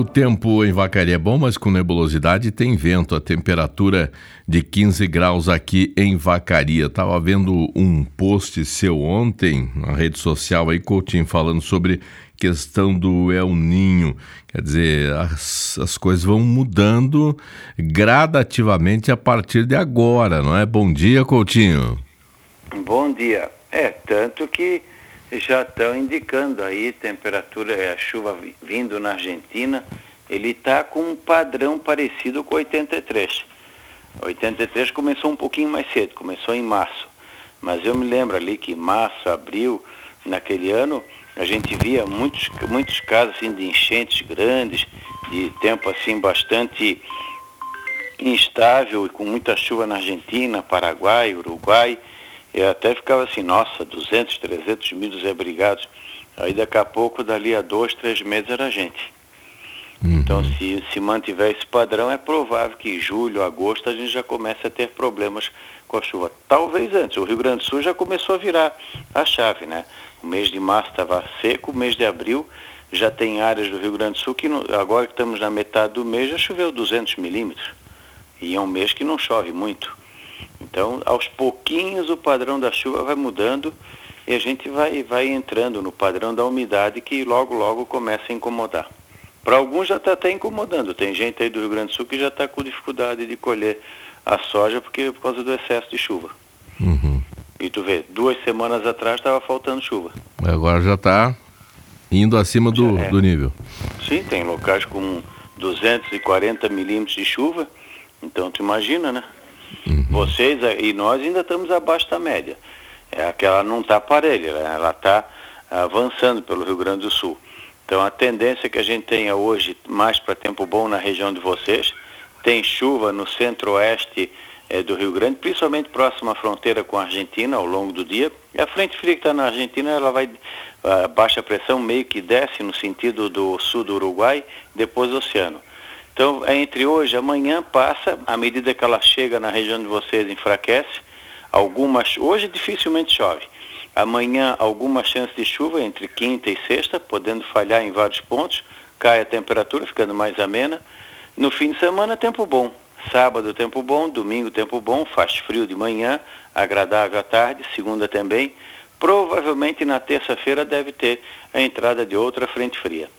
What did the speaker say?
tempo em Vacaria é bom, mas com nebulosidade tem vento. A temperatura de 15 graus aqui em Vacaria. Estava vendo um post seu ontem na rede social aí, Coutinho, falando sobre questão do El Niño. Quer dizer, as coisas vão mudando gradativamente a partir de agora, não é? Bom dia, Coutinho. Bom dia. Tanto que já estão indicando aí temperatura, a chuva vindo na Argentina, ele está com um padrão parecido com 83. 83 começou um pouquinho mais cedo, começou em março. Mas eu me lembro ali que março, abril, naquele ano, a gente via muitos casos assim, de enchentes grandes, de tempo assim bastante instável e com muita chuva na Argentina, Paraguai, Uruguai. Eu até ficava assim, nossa, 200, 300 mil desabrigados. Aí daqui a pouco, dali a 2, 3 meses era gente. Então, se mantiver esse padrão, é provável que em julho, agosto, a gente já comece a ter problemas com a chuva. Talvez antes. O Rio Grande do Sul já começou a virar a chave, né? O mês de março estava seco, o mês de abril já tem áreas do Rio Grande do Sul que, agora que estamos na metade do mês, já choveu 200 milímetros. E é um mês que não chove muito. Então, aos pouquinhos o padrão da chuva vai mudando e a gente vai entrando no padrão da umidade que logo começa a incomodar. Para alguns já está até incomodando. Tem gente aí do Rio Grande do Sul que já está com dificuldade de colher a soja por causa do excesso de chuva. E tu vê, 2 semanas atrás estava faltando chuva. Agora já está indo acima do nível. Sim, tem locais com 240 milímetros de chuva. Então tu imagina, né? Vocês e nós ainda estamos abaixo da média. Aquela não está parelha, ela está avançando pelo Rio Grande do Sul. Então a tendência que a gente tenha hoje mais para tempo bom na região de vocês, tem chuva no centro-oeste do Rio Grande, principalmente próximo à fronteira com a Argentina ao longo do dia. E a frente fria que está na Argentina, ela vai, a baixa pressão meio que desce no sentido do sul do Uruguai, depois do oceano. Então, entre hoje e amanhã passa, à medida que ela chega na região de vocês, enfraquece. Hoje dificilmente chove. Amanhã, alguma chance de chuva entre quinta e sexta, podendo falhar em vários pontos. Cai a temperatura, ficando mais amena. No fim de semana, tempo bom. Sábado, tempo bom. Domingo, tempo bom. Faz frio de manhã, agradável à tarde. Segunda também. Provavelmente na terça-feira deve ter a entrada de outra frente fria.